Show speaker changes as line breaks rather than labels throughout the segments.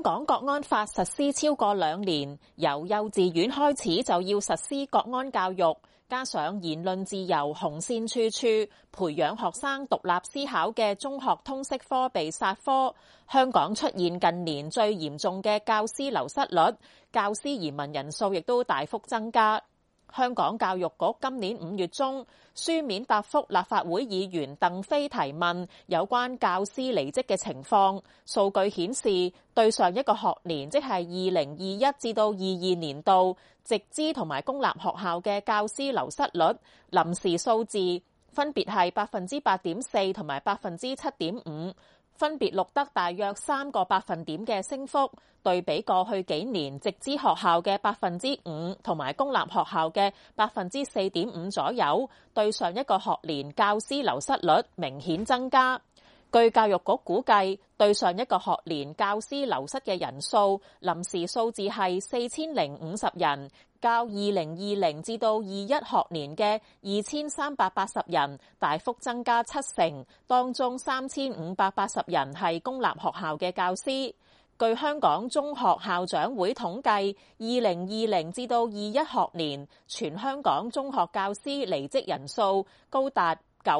香港國安法實施超過2年，由幼稚園開始就要實施國安教育，加上言論自由紅線處處，培養學生獨立思考嘅中學通識科被殺科，香港出現近年最嚴重嘅教師流失率，教師移民人數亦都大幅增加。香港教育局今年5月中書面答覆立法會議員鄧飛提問有關教師離職嘅情況，數據顯示對上一個學年，即係2021至到22年度，直資同埋公立學校嘅教師流失率臨時數字分別係8.4%同埋7.5%。分別錄得大約3個百分點嘅升幅，對比過去幾年直資學校嘅5%同埋公立學校嘅4.5%左右，對上一個學年教師流失率明顯增加。據教育局估計，對上一個學年教師流失嘅人數臨時數字係4050人，較2020至到21學年嘅2380人大幅增加70%，當中3580人係公立學校嘅教師。據香港中學校長會統計，2020至到21學年全香港中學教師離職人數高達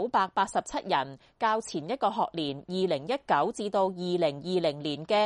987人，較前一個學年2019至到2020年嘅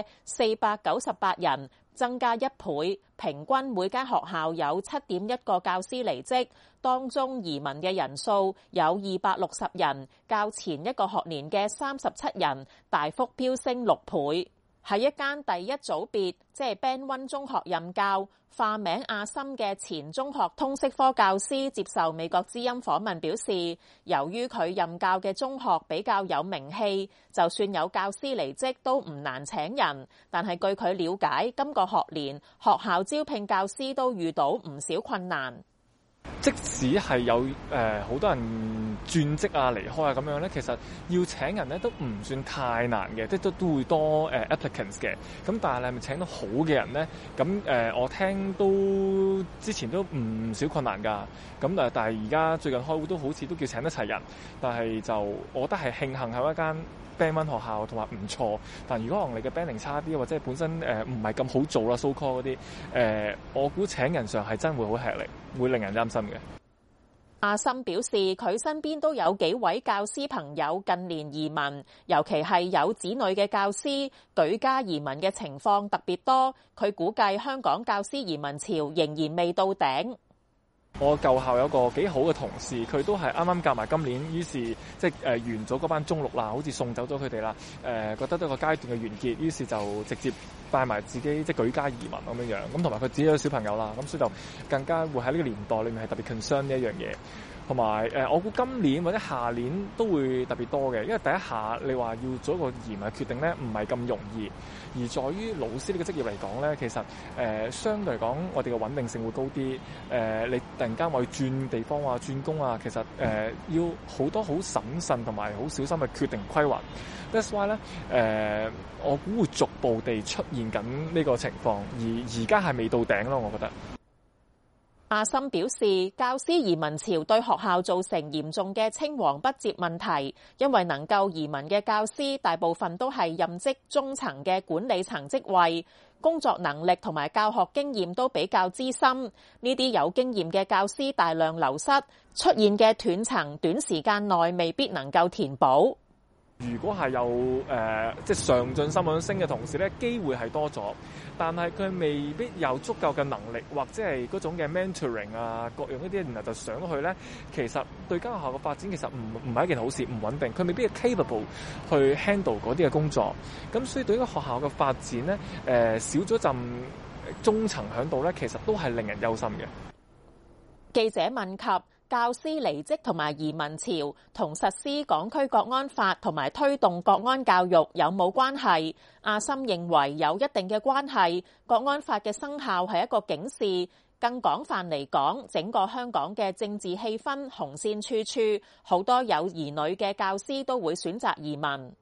498人增加1倍，平均每間學校有7.1個教師離職，當中移民嘅人數有260人，較前一個學年嘅37人大幅飆升6倍。喺一間第一組別，即係 Band 1中學任教，化名阿森嘅前中學通識科教師接受美國之音訪問表示，由於佢任教嘅中學比較有名氣，就算有教師離職都唔難請人。但係據佢了解，今個學年學校招聘教師都遇到唔少困難。
即使係有好多人轉職啊、離開啊咁樣咧，其實要請人咧都唔算太難嘅，即係都會多applicants 嘅。咁但係你係咪請到好嘅人咧？咁我聽都之前都唔少困難㗎。咁但係而家最近開會都好似都叫請得齊人，但係就我覺得係慶幸喺一間Band 1學校同埋唔錯，但如果可能你嘅 banding 差啲，或者本身唔係咁好做啦，so call 嗰啲我估請人上係真會好吃力，會令人擔心嘅。
阿森表示，佢身邊都有幾位教師朋友近年移民，尤其係有子女嘅教師舉家移民嘅情況特別多。佢估計香港教師移民潮仍然未到頂。
我舊校有個幾好嘅同事，佢都係啱啱教埋今年，於是即係完咗嗰班中六啦，好似送走咗佢哋啦。覺得呢個階段嘅完結，於是就直接帶埋自己即係舉家移民咁樣樣。咁同埋佢自己有小朋友啦，咁所以就更加會喺呢個年代裏面係特別 concern 呢一樣嘢。同埋我估今年或者下年都會特別多嘅，因為第一下你話要做一個移民決定咧，唔係咁容易。而在於老師呢個職業嚟講咧，其實相對嚟講，我哋嘅穩定性會高啲。你突然間話要轉地方啊、轉工啊，其實要好多好審慎同埋好小心嘅決定規劃。That's why 咧，我估會逐步地出現緊呢個情況，而家係未到頂咯，我覺得。
阿森表示，教師移民潮對學校造成嚴重嘅青黃不接問題，因為能夠移民嘅教師大部分都係任職中層嘅管理層職位，工作能力同埋教學經驗都比較資深。呢啲有經驗嘅教師大量流失，出現嘅斷層短時間內未必能夠填補。
如果係有即係上進心想升嘅同事咧，機會係多咗，但係佢未必有足夠嘅能力，或者係嗰種嘅 mentoring 啊，各樣一啲，然後就上咗去咧，其實對間學校嘅發展其實唔係一件好事，唔穩定，佢未必係 capable 去 handle 嗰啲嘅工作。咁所以對於個學校嘅發展咧，少咗陣中層響度咧，其實都係令人憂心嘅。
記者問及教師離職同埋移民潮同實施港區國安法同埋推動國安教育有冇關係？阿森認為有一定嘅關係。國安法嘅生效係一個警示，更廣泛嚟講，整個香港嘅政治氣氛紅線處處，好多有兒女嘅教師都會選擇移民。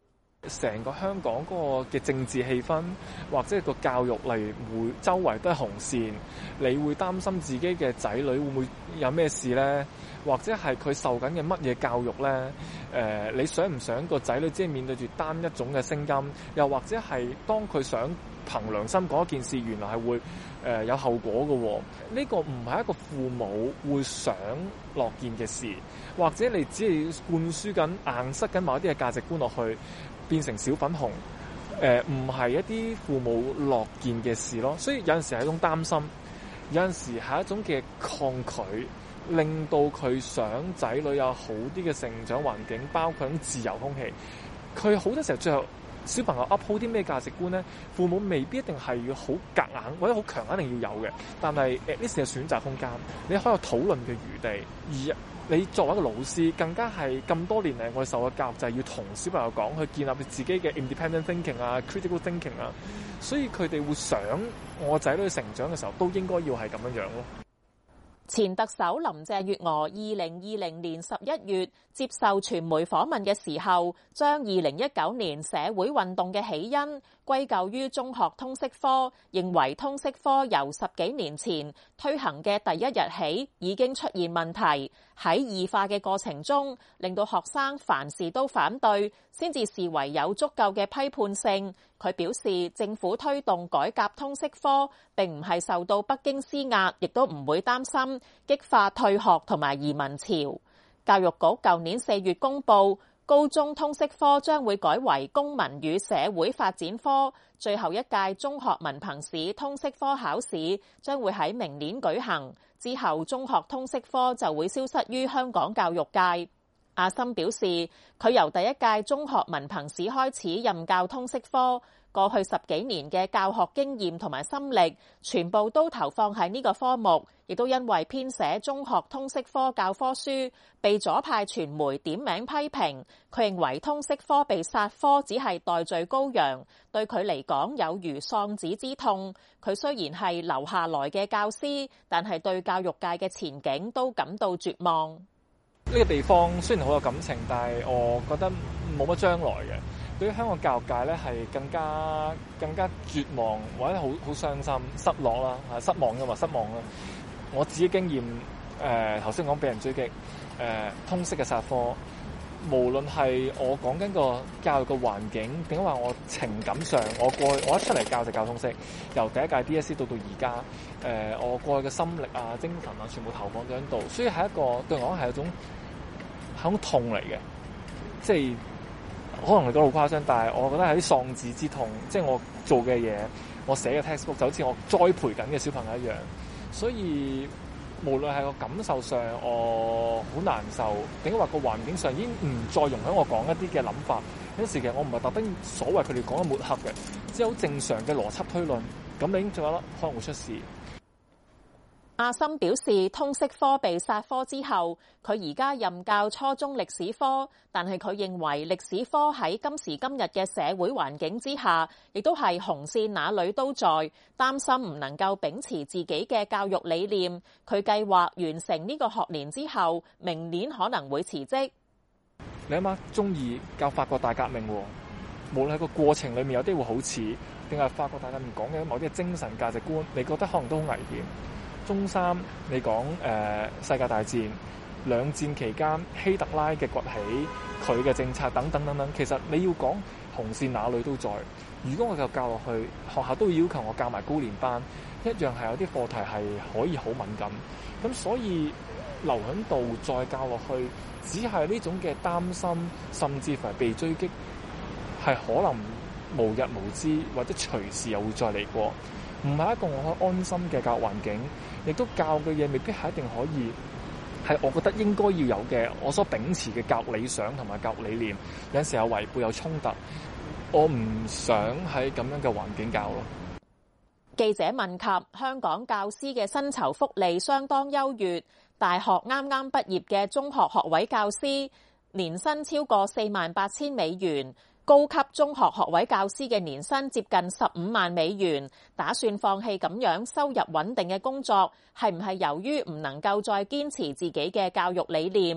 成個香港嗰個嘅政治氣氛，或者個教育例如會周圍都係紅線，你會擔心自己嘅仔女會唔會有咩事咧？或者係佢受緊嘅乜嘢教育咧？你想唔想個仔女只係面對住單一種嘅聲音？又或者係當佢想憑良心講一件事，原來係會有後果嘅喎？呢個唔係一個父母會想樂見嘅事，或者你只係灌輸緊硬塞緊某一啲嘅價值觀落去，變成小粉紅，唔係一啲父母樂見嘅事咯。所以有陣時係一種擔心，有陣時係一種嘅抗拒，令到佢想仔女有好啲嘅成長環境，包括自由空氣。佢好多時候最後小朋友 uphold 啲咩價值觀咧？父母未必一定係要好夾硬或者好強一定要有嘅，但係呢啲係選擇空間，你可以有討論嘅餘地。而你作為一個老師，更加係咁多年嚟我哋受嘅教育就係要同小朋友講，去建立自己嘅 independent thinking 啊、critical thinking 啊，所以佢哋會想我仔女成長嘅時候都應該要係咁樣樣咯。
前特首林鄭月娥2020年11月接受傳媒訪問嘅時候，將2019年社會運動嘅起因歸咎於中學通識科，認為通識科由10幾年前推行嘅第一日起已經出現問題，喺異化嘅過程中，令到學生凡事都反對，先至視為有足夠嘅批判性。佢表示，政府推動改革通識科並唔係受到北京施壓，亦都唔會擔心激化退學同埋移民潮。教育局舊年4月公布，高中通識科將會改為公民與社會發展科，最後一屆中學文憑試通識科考試將會喺明年舉行，之後中學通識科就會消失於香港教育界。阿森表示，佢由第一屆中學文憑試開始任教通識科，過去10幾年嘅教學經驗同埋心力，全部都投放喺呢個科目，亦都因為編寫中學通識科教科書，被左派傳媒點名批評。佢認為通識科被殺科只係代罪羔羊，對佢嚟講有如喪子之痛。佢雖然係留下來嘅教師，但係對教育界嘅前景都感到絕望。
呢個地方雖然好有感情，但係我覺得冇乜將來嘅。對於香港教育界咧，係更加絕望，或者好傷心、失落啦，失望嘅話失望啦。我自己經驗，頭先講俾人追擊，通識嘅殺科，無論係我講緊個教育嘅環境，定係話我情感上，我一出嚟教就教通識，由第一屆 DSE 到而家，我過去嘅心力啊、精神啊，全部投放咗喺度，所以係一個對我係一種痛嚟嘅，即係可能你覺得好誇張，但係我覺得係啲喪子之痛，即係我做嘅嘢，我寫嘅 textbook 就好似我栽培緊嘅小朋友一樣，所以無論係個感受上我好難受，定係話個環境上已經唔再容許我講一啲嘅諗法，有時其實我唔係特登所謂佢哋講嘅抹黑嘅，只係好正常嘅邏輯推論，咁你已經做咗可能會出事。
阿森表示，通識科被殺科之後，佢而家任教初中歷史科，但係佢認為歷史科喺今時今日嘅社會環境之下，亦都係紅線哪裏都在，擔心唔能夠秉持自己嘅教育理念。佢計劃完成呢個學年之後，明年可能會辭職。
你諗下，中意教法國大革命喎，無論喺個過程裏面有啲會好似，定係法國大革命講嘅某啲精神價值觀，你覺得可能都好危險。中三，你講世界大戰、兩戰期間希特拉嘅崛起，佢嘅政策等等等等，其實你要講紅線哪裏都在。如果我就教落去，學校都要求我教埋高年班，一樣係有啲課題係可以好敏感。咁所以留喺度再教落去，只係呢種嘅擔心，甚至乎係被追擊，係可能無日無之，或者隨時又會再嚟過。唔係一個我可以安心嘅教育環境，亦都教嘅嘢未必係一定可以係我覺得應該要有嘅，我所秉持嘅教育理想同埋教育理念，有陣時候違背有衝突，我唔想喺咁樣嘅環境教咯。
記者問及香港教師嘅薪酬福利相當優越，大學啱啱畢業嘅中學學位教師年薪超過48,000美元。高級中學學位教師嘅年薪接近15萬美元，打算放棄咁樣收入穩定嘅工作，係唔係由於唔能夠再堅持自己嘅教育理念？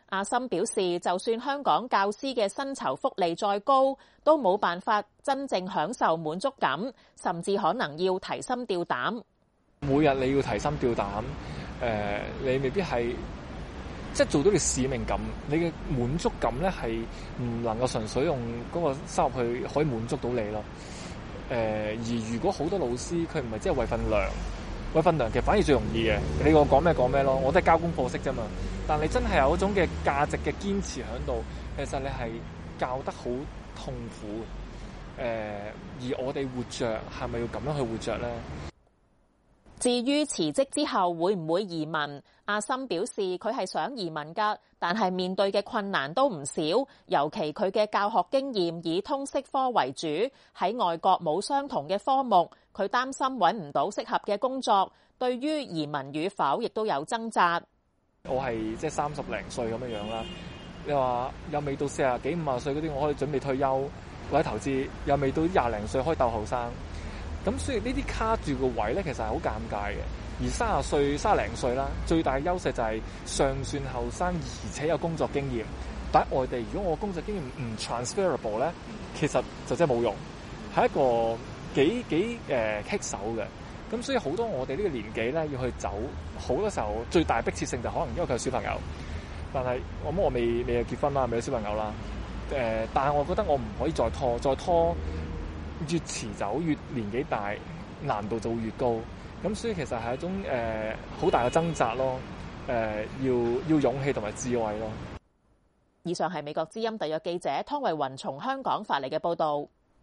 阿森表示，就算香港教師嘅薪酬福利再高，都冇辦法真正享受滿足感，甚至可能要提心吊膽。
每日你要提心吊膽，你未必係即係做到你使命感，你嘅滿足感咧係唔能夠純粹用嗰個收入去可以滿足到你咯。而如果好多老師佢唔係即係為份糧，其實反而最容易嘅。你我講咩講咩咯，我都係交功課式啫嘛。但你真係有一種嘅價值嘅堅持喺度，其實你係教得好痛苦。而我哋活着係咪要咁樣去活着咧？
至於辭職之後會唔會移民，阿森表示佢係想移民㗎，但係面對嘅困難都唔少，尤其佢嘅教學經驗以通識科為主，喺外國冇相同嘅科目，佢擔心揾唔到適合嘅工作，對於移民與否亦都有掙扎。
我係即係30零歲咁樣啦，你話又未到40幾50歲嗰啲，我可以準備退休或者投資，又未到20零歲可以鬥後生。咁所以呢啲卡住個位咧，其實係好尷尬嘅。而30零歲啦，最大嘅優勢就係尚算後生，而且有工作經驗。但喺外地，如果我工作經驗唔 transferable 咧，其實就真係冇用，係一個幾棘手嘅。咁所以好多我哋呢個年紀咧要去走，好多時候最大迫切性就可能因為佢有小朋友。但係我未有結婚啦，未有小朋友啦。但係我覺得我唔可以再拖。越遲走越年紀大，難度就會越高。咁所以其實係一種好大嘅掙扎咯。要勇氣同埋智慧咯。
以上係美國之音特約記者湯慧雲從香港發嚟嘅報導。